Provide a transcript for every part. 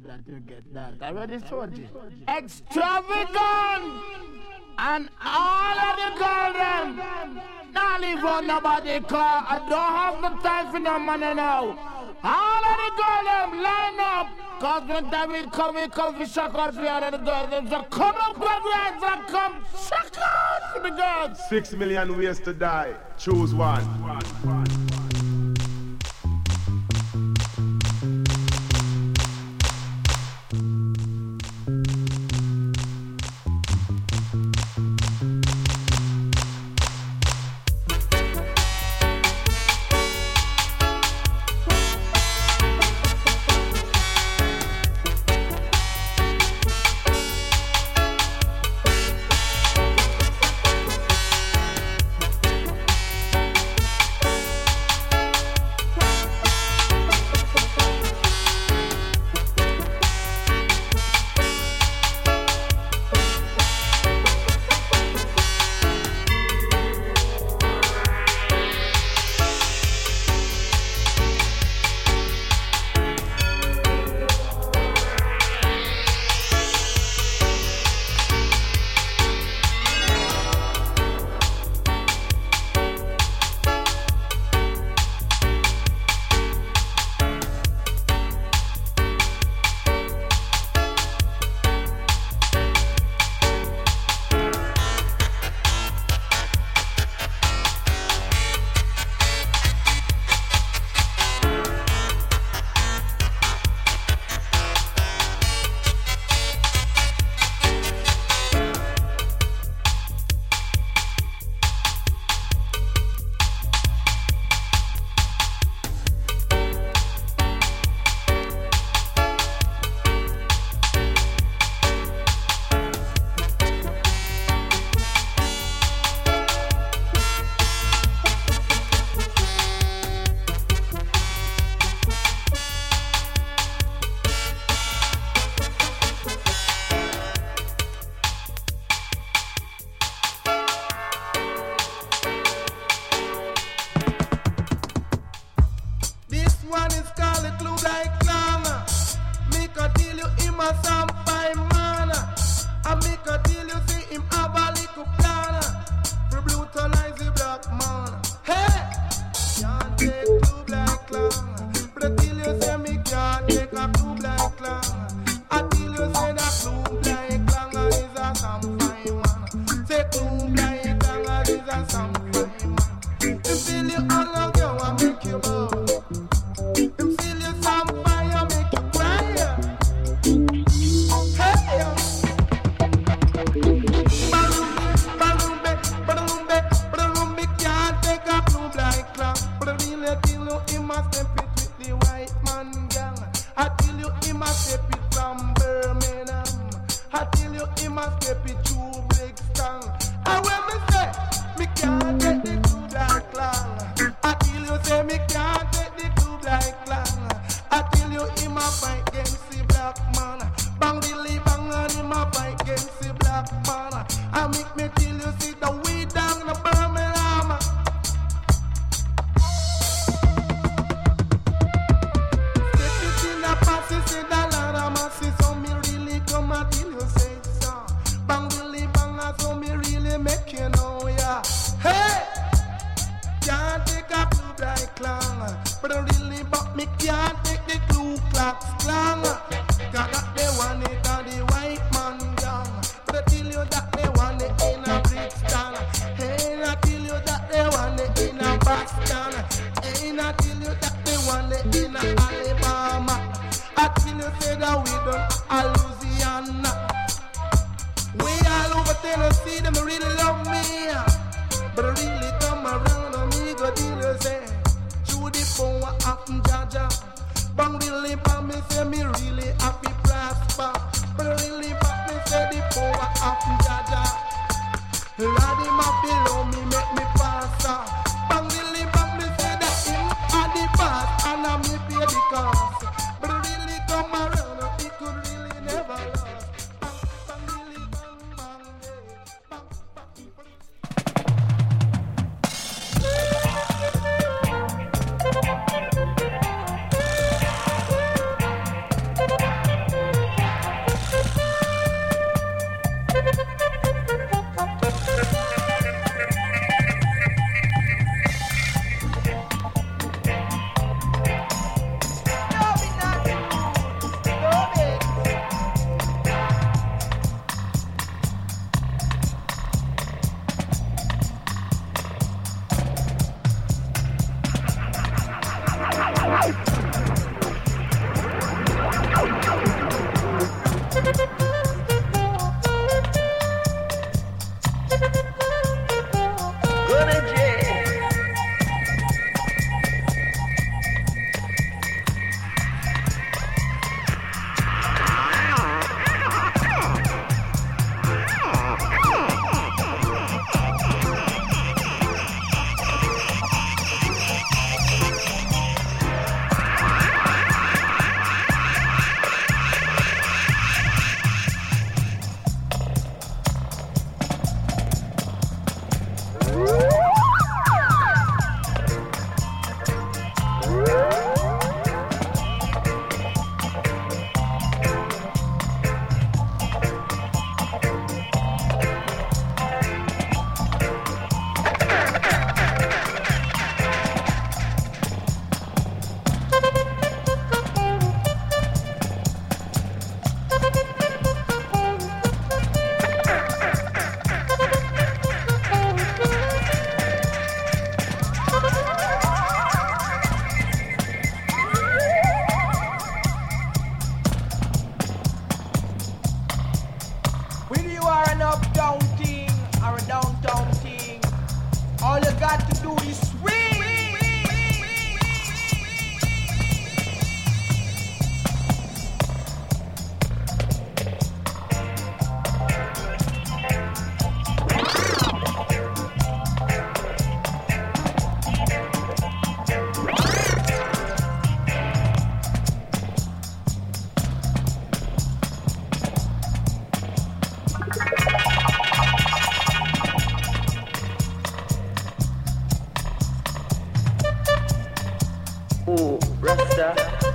that you get that. I already told you. Extravagant! And all of the girl them. Not leave on nobody car. I don't have the time for no money now. All of the girl them line up. Cause when time we come for shock out for all of the girls. Them so come up with rights and come shock out for the girls. 6 million ways to die. Choose one.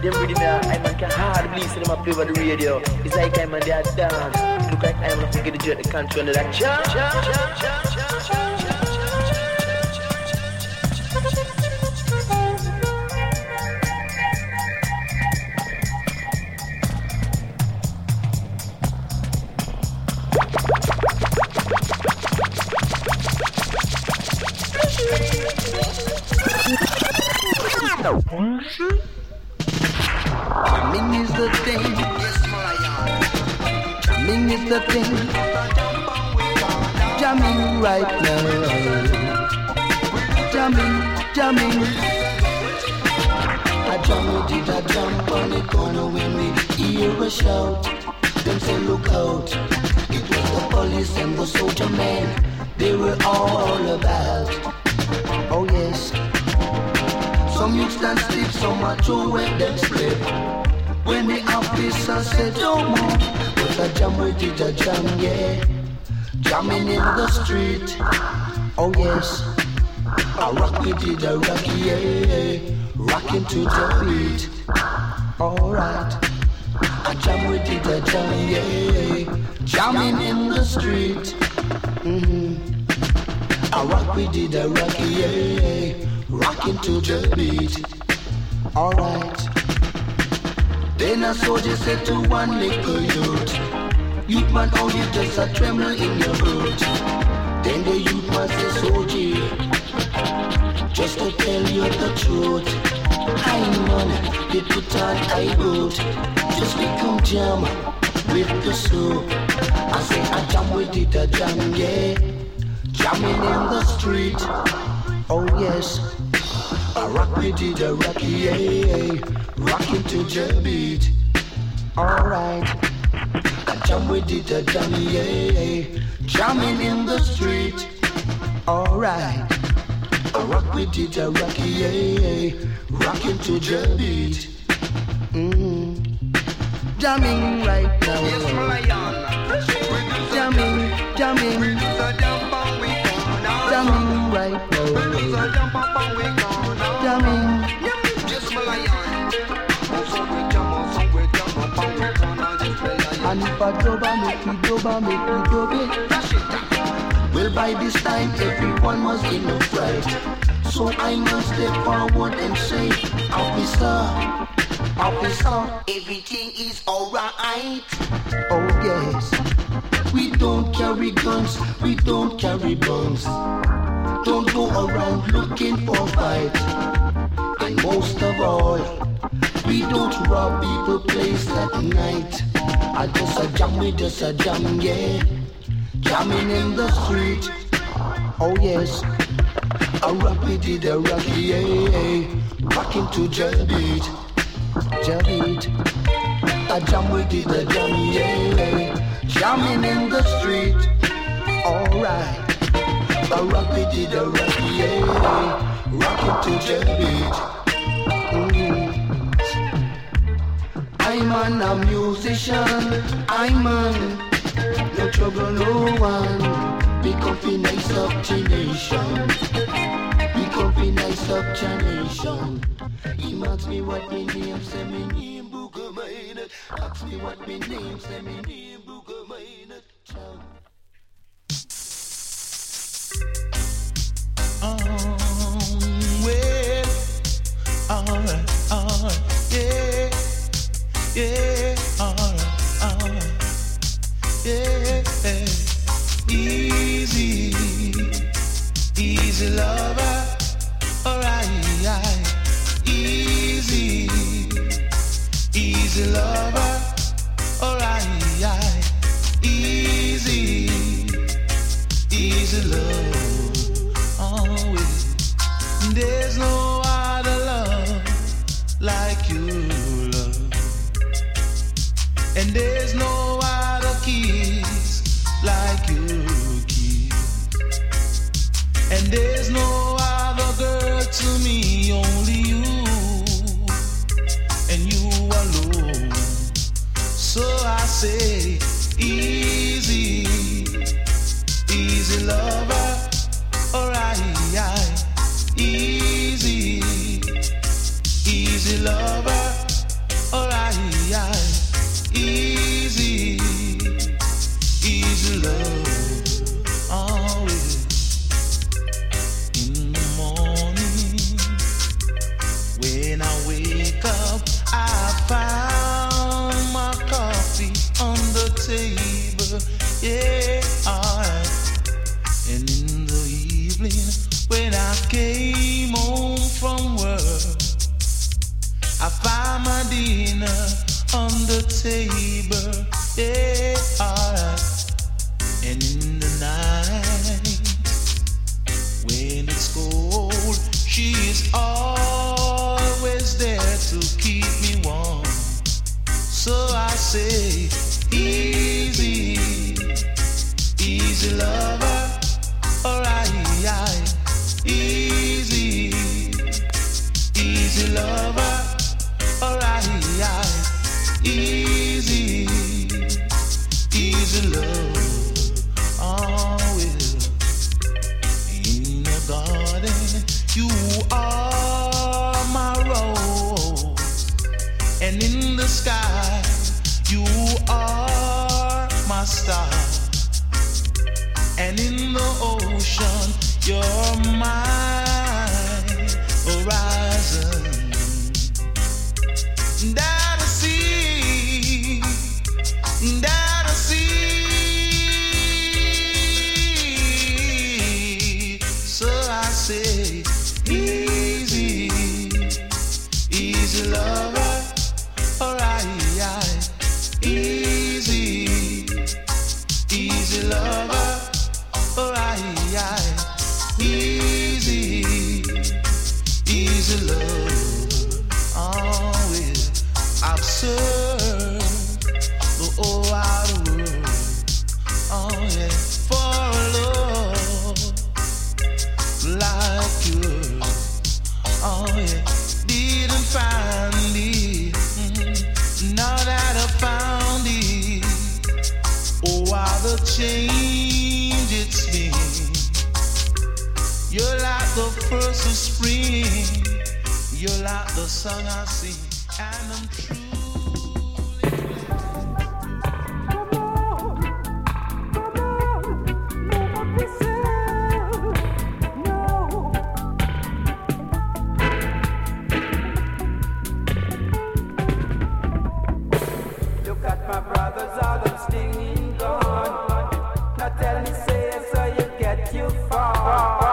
Them rhythm here, I man can hard believe them a play over the radio. It's like I man they are dance. Look like I man forget the jet the country under that cha cha cha cha cha cha. Jamming is the thing. Jamming is the thing. Jamming right now. Jamming. I jump on the corner when we hear a shout. Them say look out. It was the police and the soldier man. They were all about. Oh yes. Some youths stand still, some are too wet, them slip. When the officer said don't move, but I jam with it, I jam, yeah. Jamming in the street, oh yes. I rock with it, I rock, yeah. Rocking to the beat, alright. I jam with it, I jam, yeah. Jamming in the street, I rock with it, I rock, yeah. Rocking to the beat, alright. Then a soldier said to one little youth, youth man, how you just a tremble in your boot? Then the youth man said, soldier, just to tell you the truth, I man, they put on I boot, just become jam with the soup. I say I jam with it, I jam, yeah. Jamming in the street, oh yes. I rock with it, I rock, yeah. Rocking to the beat, alright. I jam with it, I jam, yeah. Jamming in the street, alright. I rock with it, I rock, yeah. Rocking to the beat, Jamming right now. Yes, Malayan. Jamming. Jamming right now. Jamming. Yes, Malayan. And if I make it doba it. Well, by this time everyone was in a fright, so I must step forward and say, officer, Everything is alright. oh yes. We don't carry guns, we don't carry bombs. Don't go around looking for fight. And most of all, we don't rob people place at night. I just a jam, we just a jam, yeah. Jamming in the street, oh yes. I rock with it, I rock, yeah. Rocking to the beat. I jam with it, I jam, yeah. Jamming in the street, alright. I rock with it, I rock, yeah. Rocking to the beat. I'm a musician, I'm no trouble, no one. We comfy nice up to nation. We comfy nice up to nation. He asks me what me name, say me name Booker Maynard. Ask me what me name, say me name Booker Maynard. Well, alright, yeah, alright, yeah, easy lover, alright, easy lover, alright, easy love, always. There's no other love like you love, and there's no other kiss like you kiss, and there's no other girl to me, only you, and you alone. So I say, easy lover, alright, easy lover, table, yeah, alright. And in the evening, when I came home from work, I found my dinner on the table, yeah, alright. And in the night, when it's cold, she is always there to keep me warm. So I say, easy, easy lover, alright, easy, easy lover, alright, easy, easy love. Oh, well, in the garden, you are my rose, and in the sky, you are my star, and in the ocean, you're my horizon. That I see, that I see. So I say, easy, easy lover, alright, easy, easy lover, alright, easy, easy love. Oh, well, I've searched the whole wide world, oh yeah, for a love like yours, oh yeah, didn't find it, now that I found it, oh how the change it's been. You're like the first of spring, you're like the song I sing, and I'm truly Look at my brothers, all them stinging gone. Now tell me, say, so you get you far.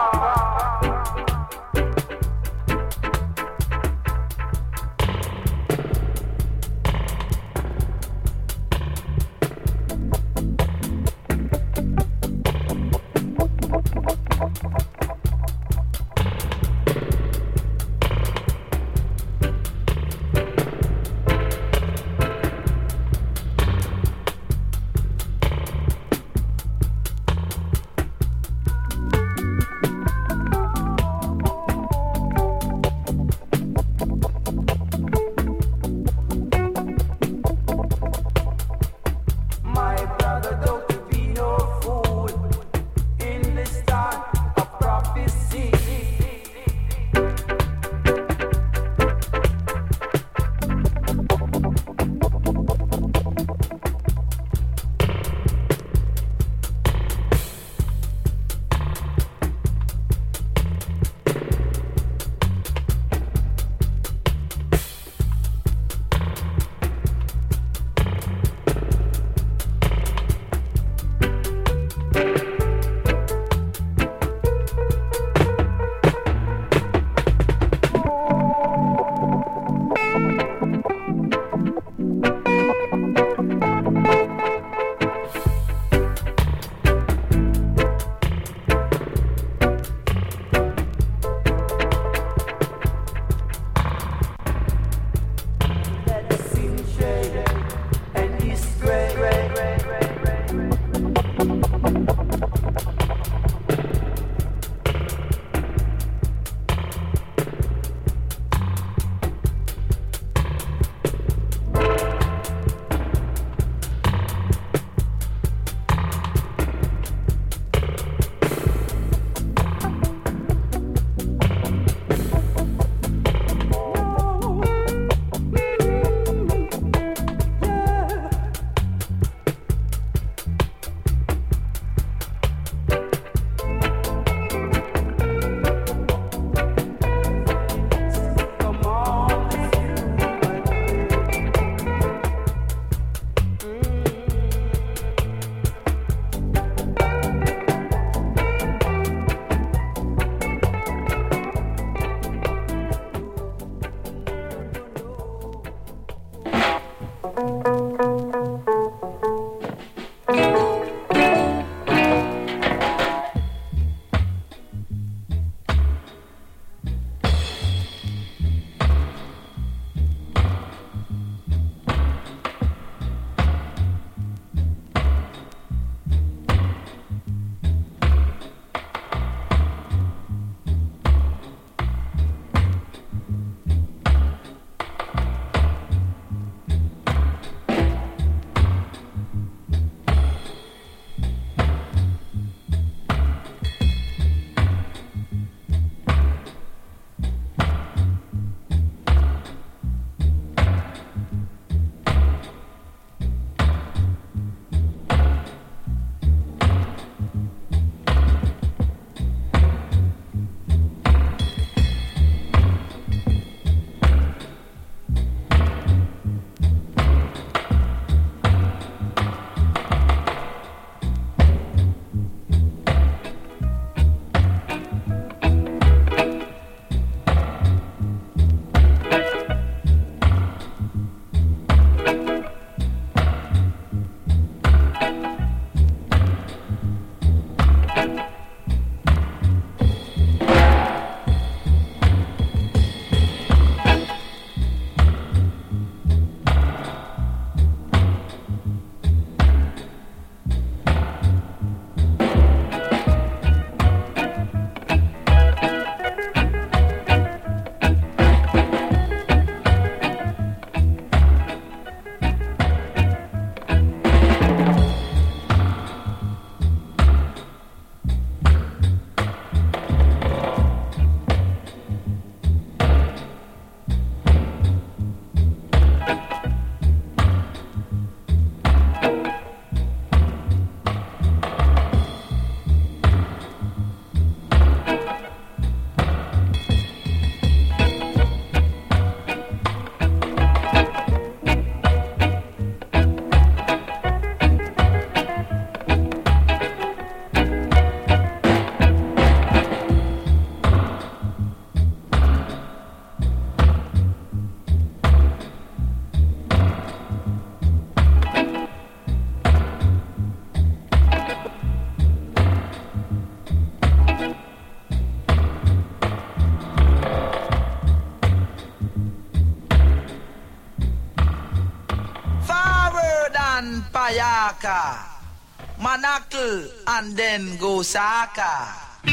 and Payaka, Manakal and then Gosaka.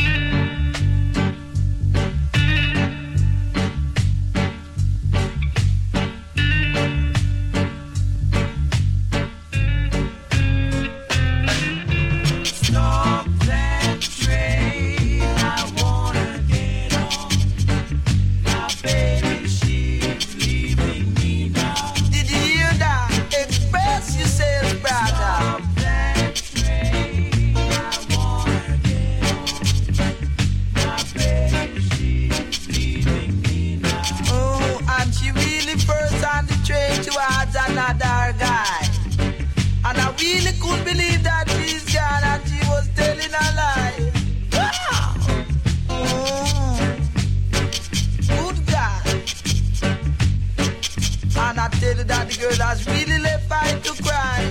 Another guy, and I really couldn't believe that she's gone and she was telling a lie. Wow. Good God. And I tell you that the girl has really left by to cry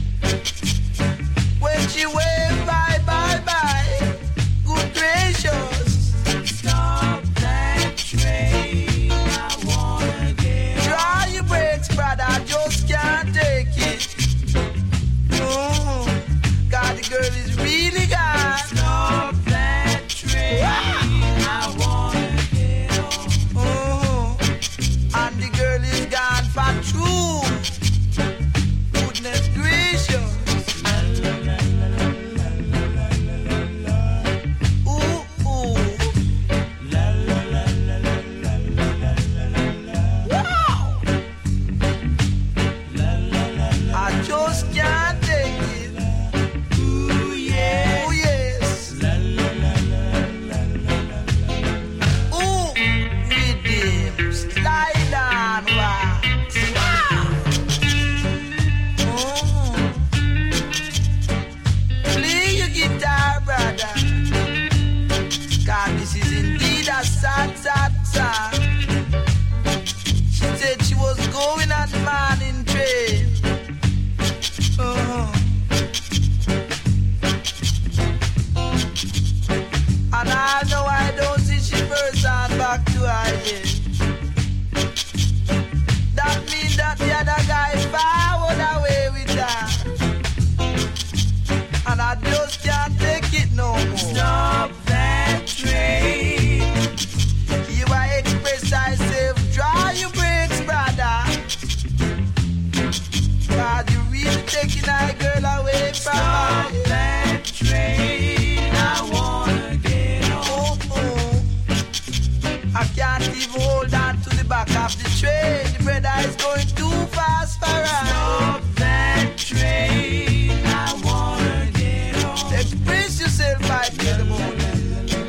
when she waved bye bye bye. Good gracious. Stop that train, I wanna get try your brakes, brother. Can't take it. God, the girl is really gone. Stop that train. I wanna get on. And the girl is gone for true. Goodness gracious. Ooh, ooh. I just can't take it. Ooh, yeah. Ooh, yes. Ooh, rhythm, slide on wax. Play your guitar, brother. God, this is indeed a sad, sad song. She said she was going on the morning train. And I know I don't see she first and back to her yet. That means that the other guy forward away with her. And I just can't take it no more. Stop that train. You I express myself, draw your brakes, brother. God, you really taking our girl away from her. Stop that train, I wanna get on. I can't even hold on to the back of the train. The brother is going too fast for us. Stop that train, I wanna get on. Express yourself by the morning.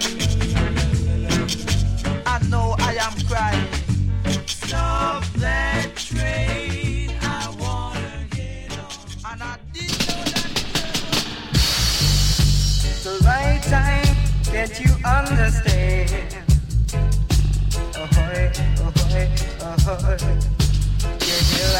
I know I am crying. Stop that train, I wanna get on. And I didn't know that. It's the right time that you understand. Ahoy, ahoy, ahoy. Yeah.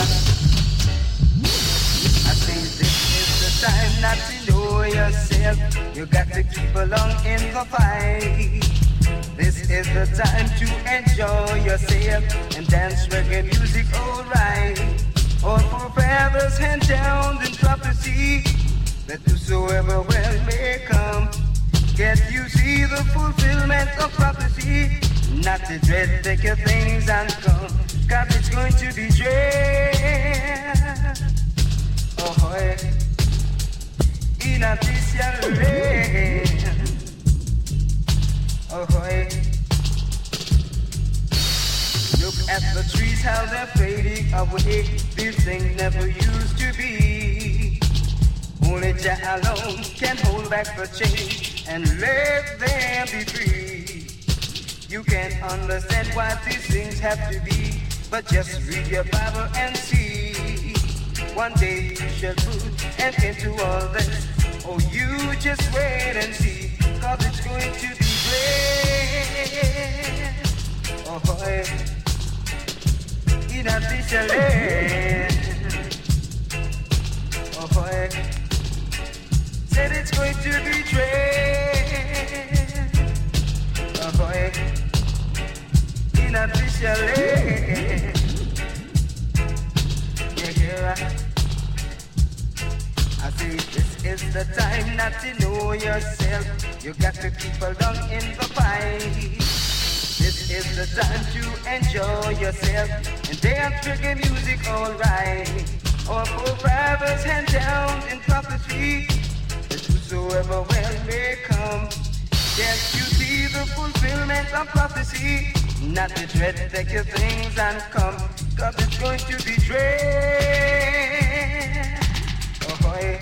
I think this is the time not to know yourself. You got to keep along in the fight. This is the time to enjoy yourself and dance reggae music, alright. All forefathers hand down in prophecy that whosoever well may come. Can't you see the fulfillment of prophecy? Not to dread, take your things and come, 'cause it's going to be dread. Oh, boy. In a official land. Oh, boy. Look at the trees, how they're fading away. These things never used to be. Only Jah alone can hold back the change and let them be free. You can't understand why these things have to be, but just read your Bible and see. One day you shall put an end to all this. Oh, you just wait and see, 'cause it's going to be great. Oh, boy. In a fisher land. Oh, boy. Said it's going to be great. Oh, boy. In a fisher land. Yeah, yeah. I say this is the time not to know yourself. You got to keep along in the fight. This is the time to enjoy yourself and dance reggae music alright. Our forefathers hand down in prophecy that whosoever well may come. Yes, you see the fulfillment of prophecy. Not to dread, take your things and come, 'cause it's going to be dread. Oh boy,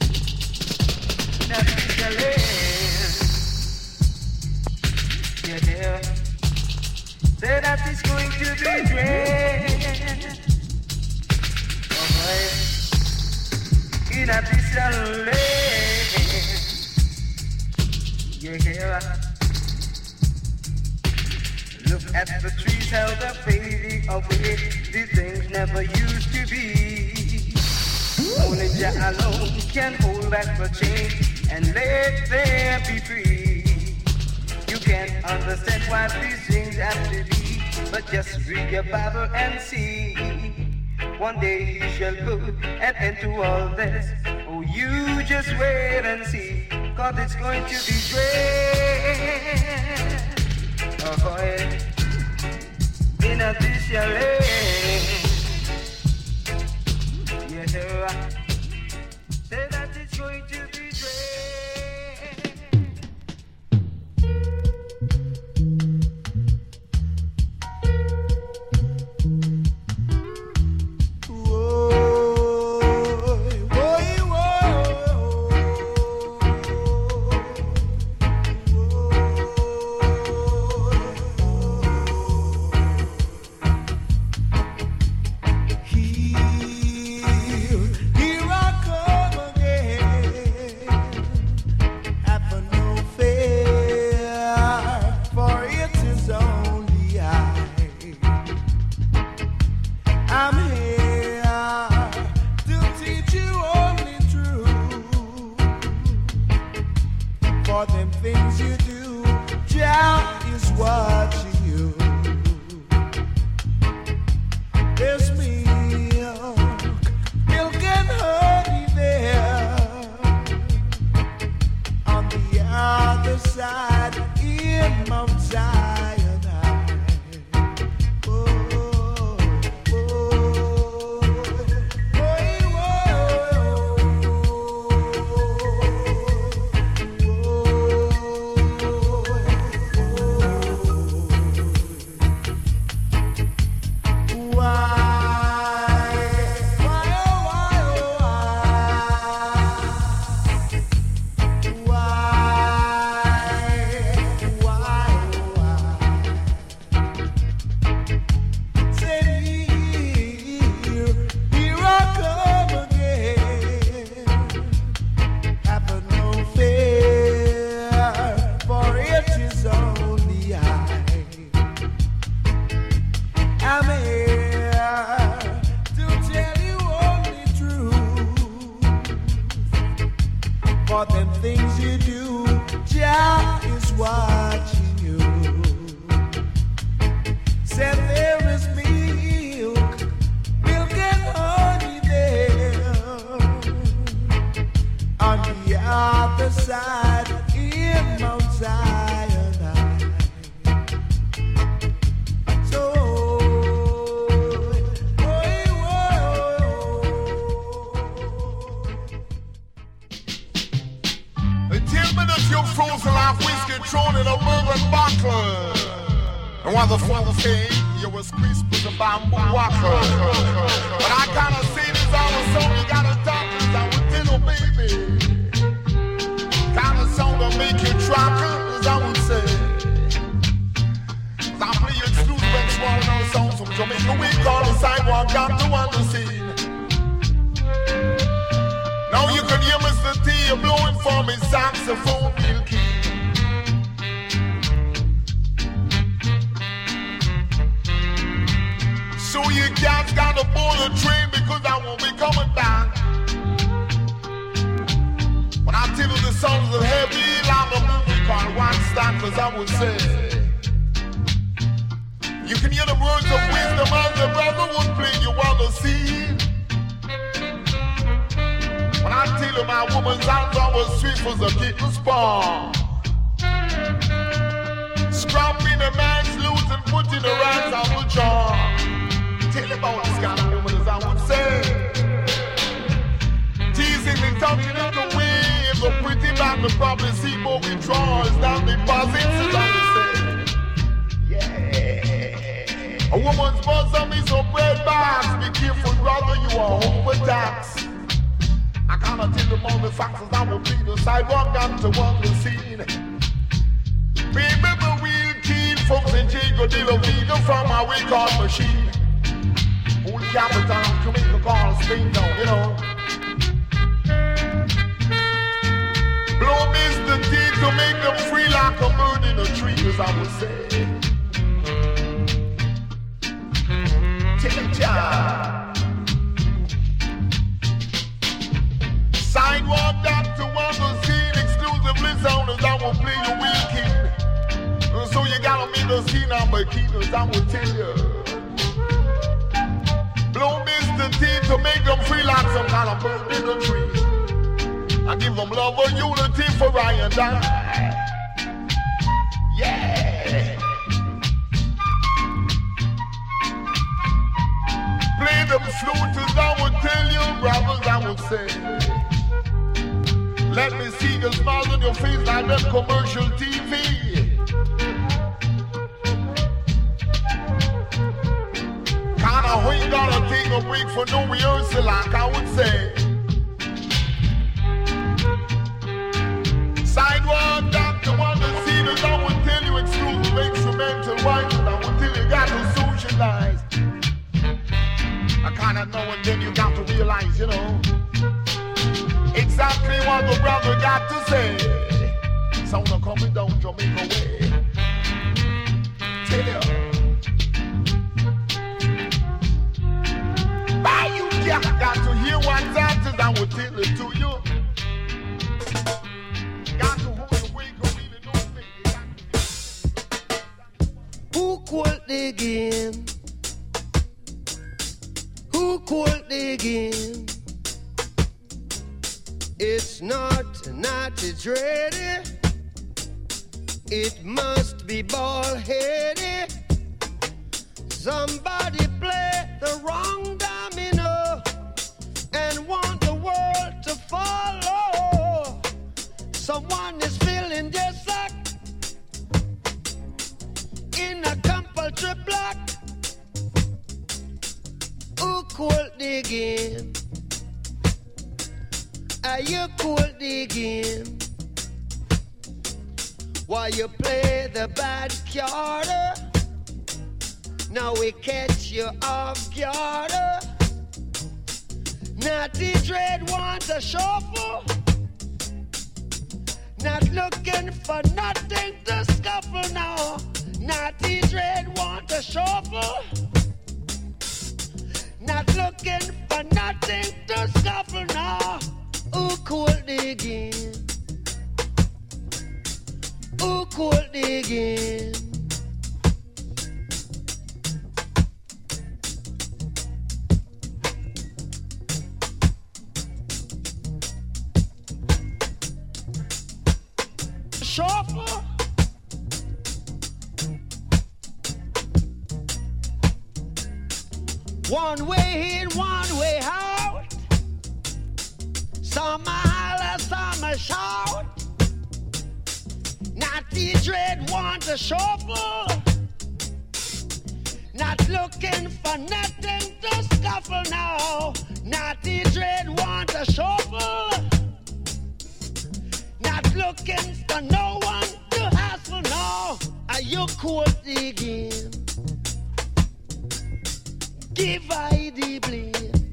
not the land. You hear? Say that it's going to be dread. Oh boy, in a distant land. You hear? Look at the trees, how they're fading away. These things never used to be. Only Jah alone can hold back the change and let them be free. You can't understand why these things have to be, but just read your Bible and see. One day He shall put an end to all this. Oh, you just wait and see, 'cause it's going to be great. Oh boy, in a this your land. Yeah, say that it's going to be you can hear the words of wisdom as the brother would play you on the scene. When I tell tell you my woman's hands are as sweet as a kitten's paw. Scrapping a man's loot and putting the rats on the jaw. Tell you about this kind of woman as I would say. Teasing and talking in the waves, a pretty back to probably see more withdrawals down deposits as I would say. Yeah. A woman's bosom is a bread box. Be careful, brother, you are overtaxed. I cannot tell them all the facts as I will be the sidewalk got to walk the scene. Remember real keen folks in Chico de la Vida from my way called machine. Only capital to make the call spin down, you know. Blow Mr. T to make them free like a bird in a tree, as I would say. Take ya. Sidewalk down to one the scene, exclusively sound as I will play your wheel king. So you gotta meet the scene on my keys, I will tell you. Blow Mr. T to make them feel like some kind of bird in the tree. I give them love or unity for I and I. Yeah. Play them flutes as I would tell you, brothers, I would say. Let me see the smiles on your face like that commercial TV. Kinda we gotta take a break for no rehearsal, like I would say. Sidewalk doctor, want to see this, I would tell you exclusive instrumental wines, and I would tell you got to socialize. I kinda know and then you got to realize, you know, exactly what the brother got to say. Sound of coming down Jamaica way. Tell you. Why you got to hear what's that is I will tell it to you. Got to hold the wake or really know things. Who called the game? Who called the game? It's not, it's ready. It must be ball-headed. Somebody play the wrong domino and want the world to follow. Someone is feeling just like in a compulsory block. Who called the game? Are you called the game? While you play the bad card, now we catch you off guard. Natty Dread wants a shuffle, not looking for nothing to scuffle now. Natty Dread wants a shuffle, not looking for nothing to scuffle now. Who called the game? Who called the game? Shuffle. One way in, one way out. Some holler, some shout. Natty Dread want a shuffle, not looking for nothing to scuffle now. Natty Dread want a shuffle, not looking for no one to hassle now. Are you caught the game? Give I the blame.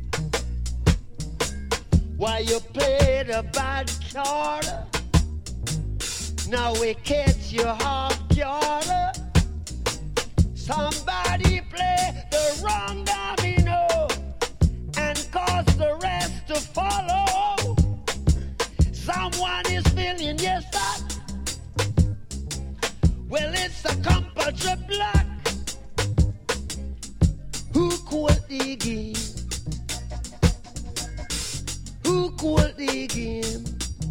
Why you play the bad card? Now we catch you half guard. Somebody play the wrong domino and cause the rest to follow. Someone is feeling yes that. Well, it's a compulsory block. Who called the game? Who cool the game.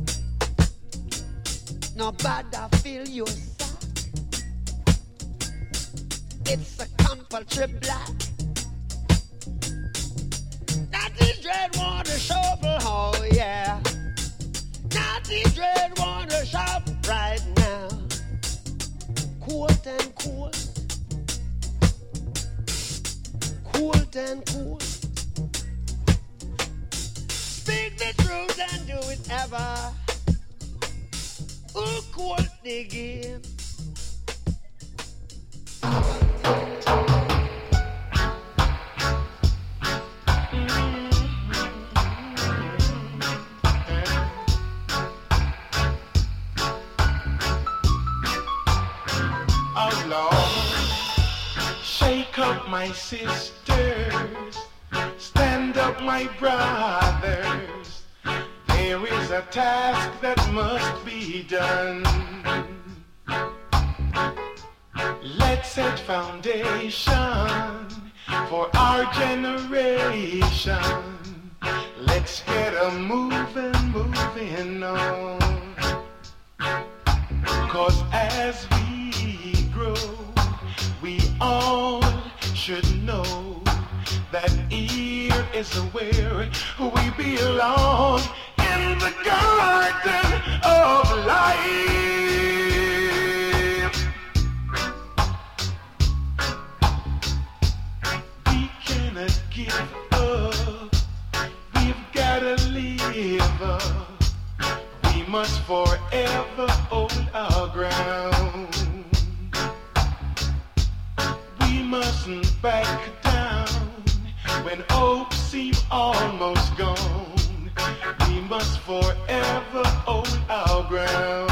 No bother fill your sack. It's a compulsory black. Natty Dread want a shovel, oh yeah. Natty Dread want a shop right now. Cold and cold. Cold and cold. Speak the truth and do it ever. Who cold the game? Shake up my sisters, stand up my brothers. There is a task that must be done. Let's set foundation for our generation. Let's get a moving on. 'Cause as we grow, we all should know that here is where we belong, in the garden of life. We cannot give up, we've gotta live up. We must forever hold our ground. We mustn't back down when hope seems almost gone. We must forever hold our ground.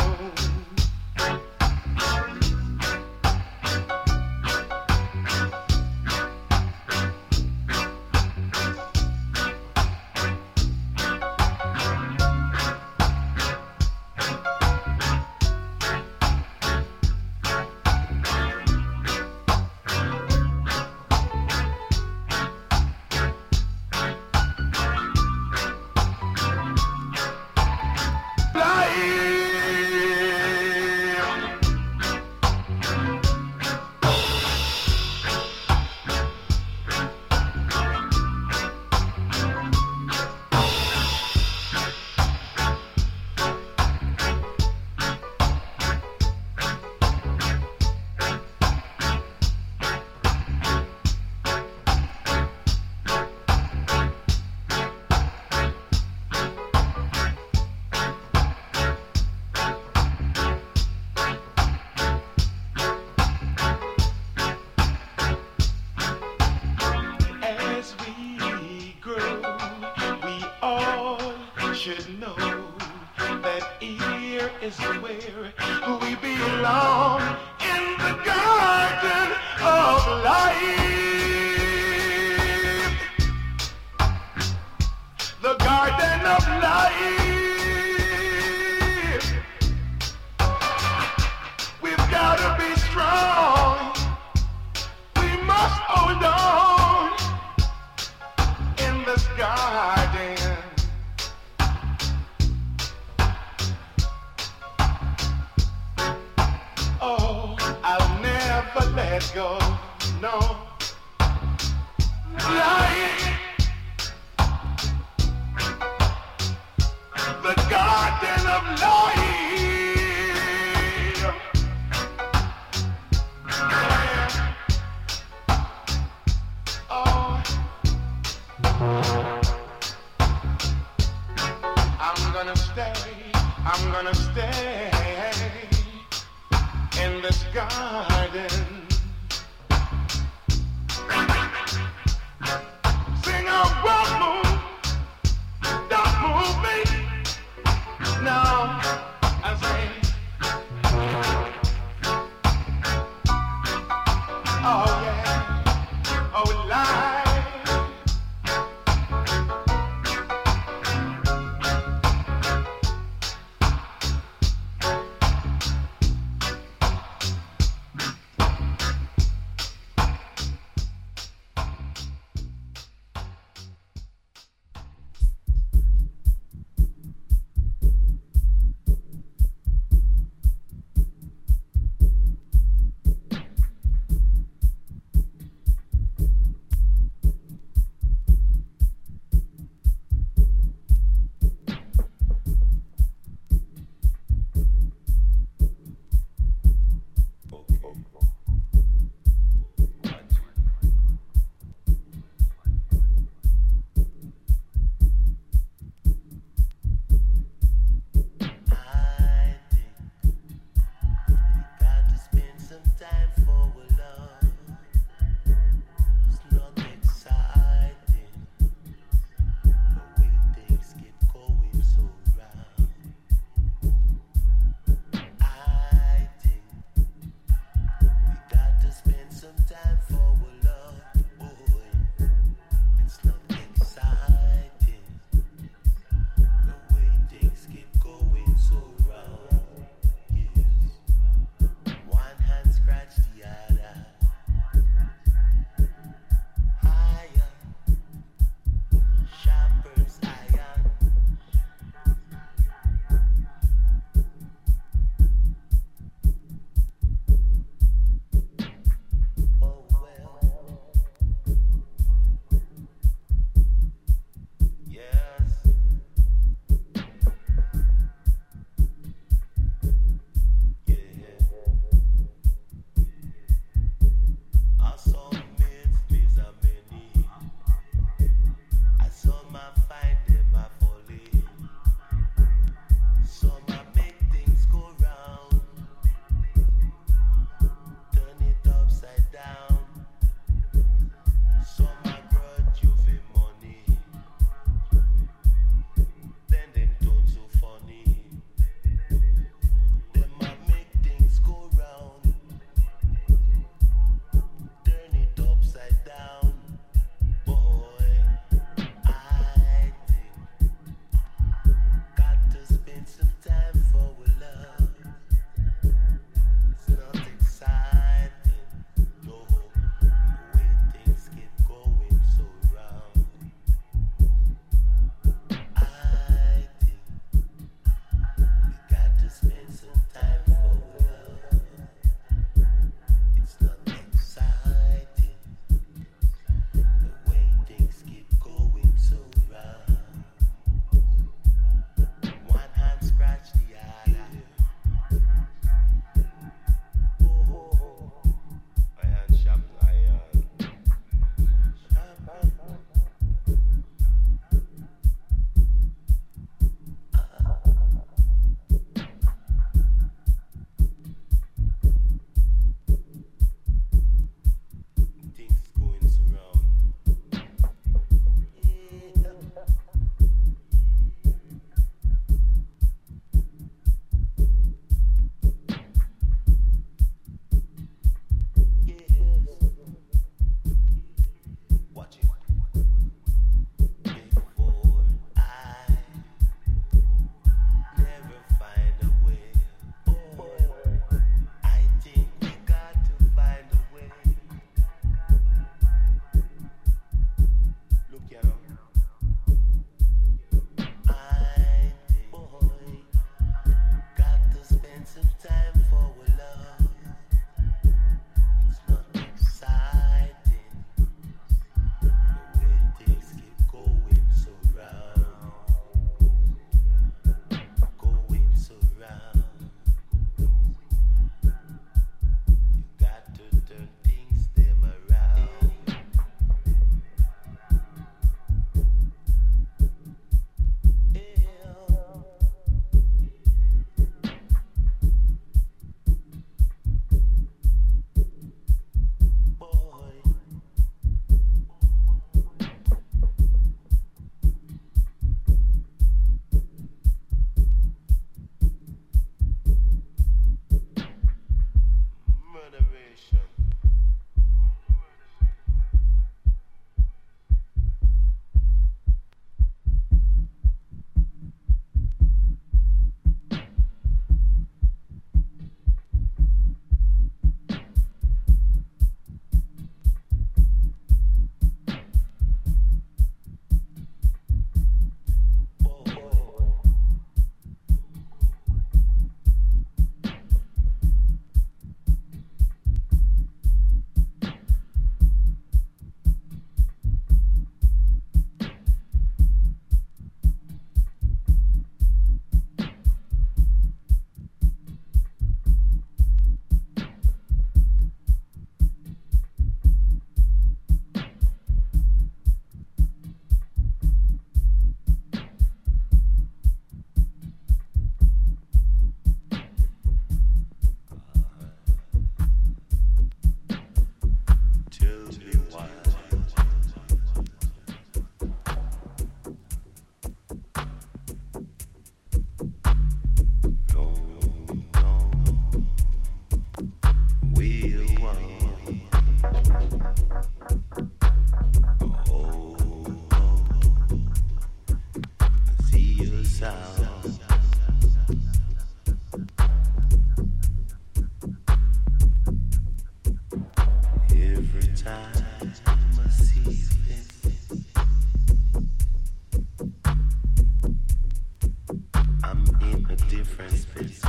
I'm in a different space.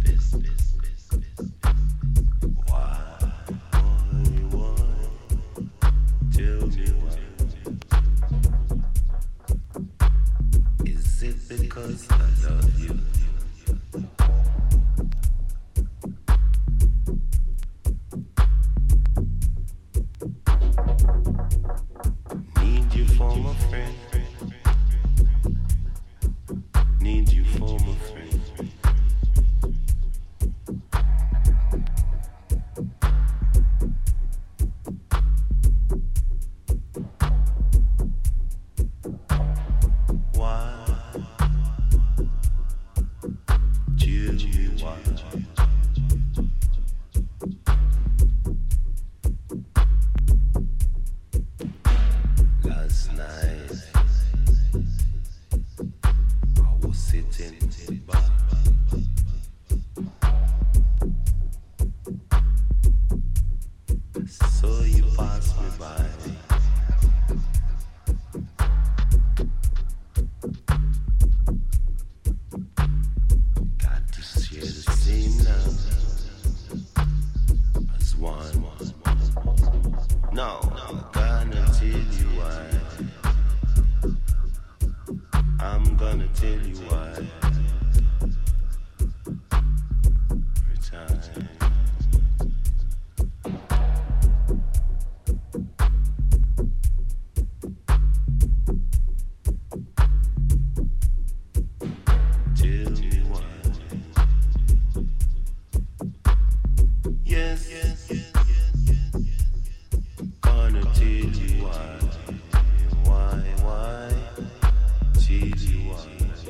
Why? Tell me why. Is it because I love you? Need you for my friend. Need you for my friend. Why? Tell me why. Last night I was sitting back, so you passed me by. Got to share the same love as one. No, I'm gonna tell you why. I'm gonna tell you why. Every time. Tell me why. Yes, gonna tell you why. Why? Tell you why.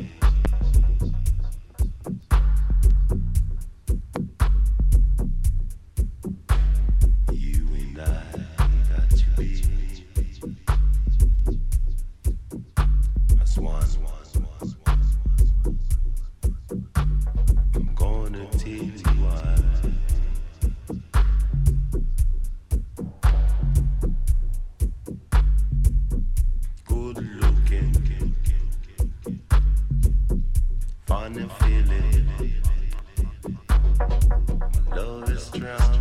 You and I got to be as one. I'm gonna tell you why. Good looking, funny feeling. My love is strong.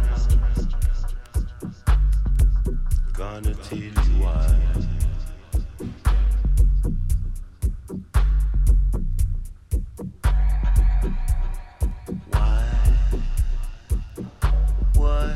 Gonna tell you why. Why? What?